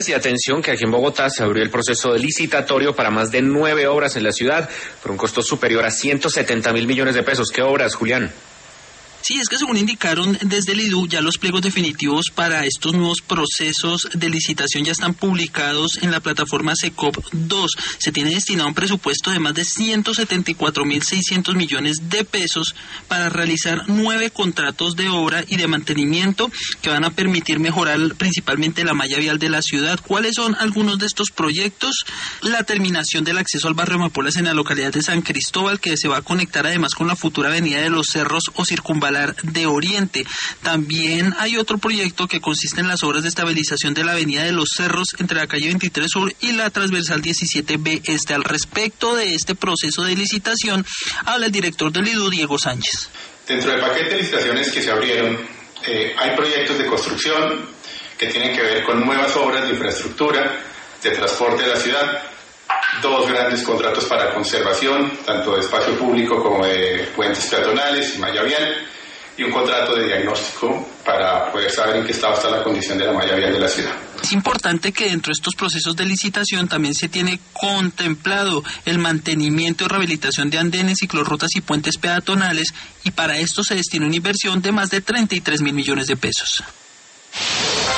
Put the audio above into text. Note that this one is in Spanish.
Y atención que aquí en Bogotá se abrió el proceso licitatorio para más de 9 obras en la ciudad por un costo superior a 170.000 millones de pesos. ¿Qué obras, Julián? Sí, es que según indicaron desde el IDU, ya los pliegos definitivos para estos nuevos procesos de licitación ya están publicados en la plataforma SECOP 2. Se tiene destinado un presupuesto de más de 174.600 millones de pesos para realizar 9 contratos de obra y de mantenimiento que van a permitir mejorar principalmente la malla vial de la ciudad. ¿Cuáles son algunos de estos proyectos? La terminación del acceso al barrio Amapolas en la localidad de San Cristóbal, que se va a conectar además con la futura avenida de los Cerros o Circunvalar de Oriente. También hay otro proyecto que consiste en las obras de estabilización de la avenida de los Cerros entre la calle 23 Sur y la transversal 17B Este. Al respecto de este proceso de licitación, habla el director del IDU, Diego Sánchez. Dentro del paquete de licitaciones que se abrieron, hay proyectos de construcción que tienen que ver con nuevas obras de infraestructura, de transporte de la ciudad, 2 grandes contratos para conservación, tanto de espacio público como de puentes peatonales y malla vial, y un contrato de diagnóstico para poder saber en qué estado está la condición de la malla vial de la ciudad. Es importante que dentro de estos procesos de licitación también se tiene contemplado el mantenimiento y rehabilitación de andenes, ciclorrutas y puentes peatonales, y para esto se destina una inversión de más de 33.000 millones de pesos.